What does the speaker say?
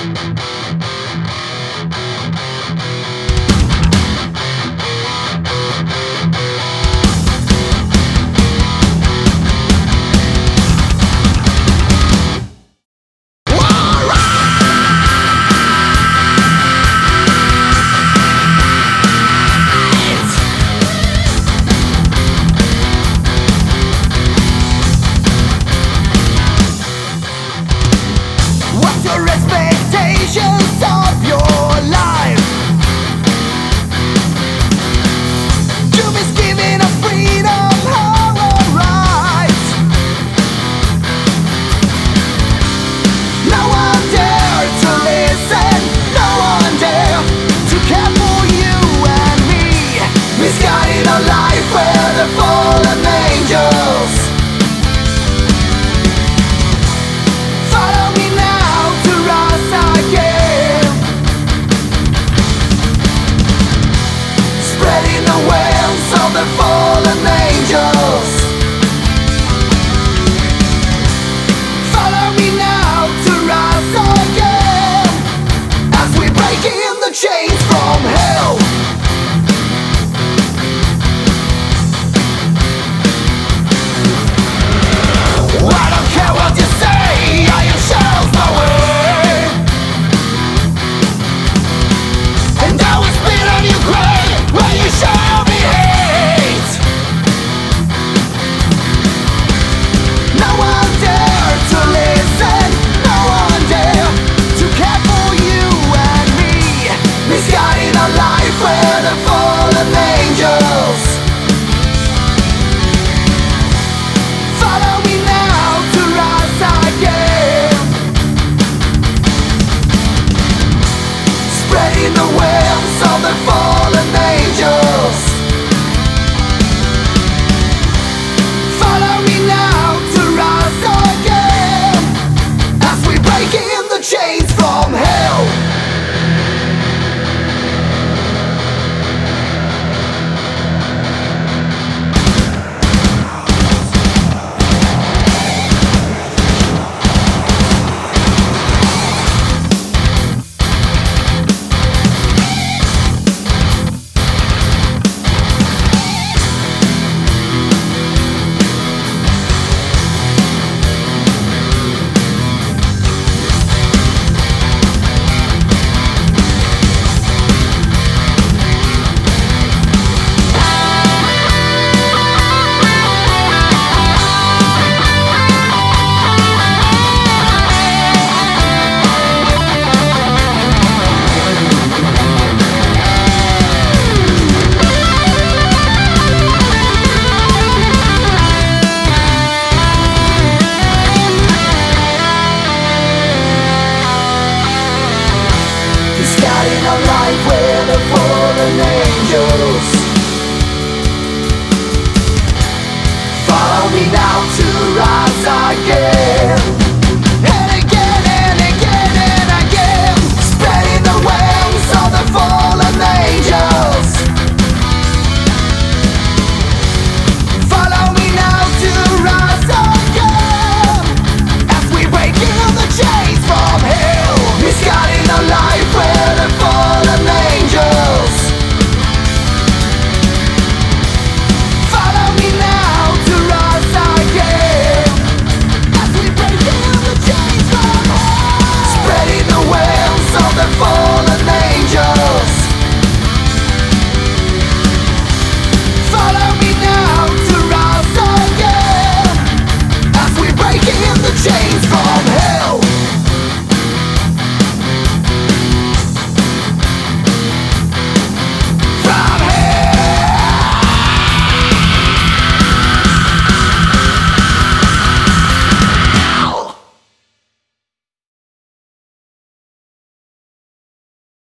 What's your expectations of your life? To be given a freedom or a right. No one dare to listen, no one dare to care for you and me. Misguiding a life where the fallen angels follow me now to rise again, spreading the wings of the fallen angels. Follow me now to rise again, as we break in the chains from hell. I don't care what you say, I am shells my way, and I will spit on your grave when you show me hate. No one dare to listen, no one dare to care for you and me. Misguiding a life where the fallen angels follow me now to rise again, spreading the wings of the fallen angels. Follow me now to rise again, as we break in the chains from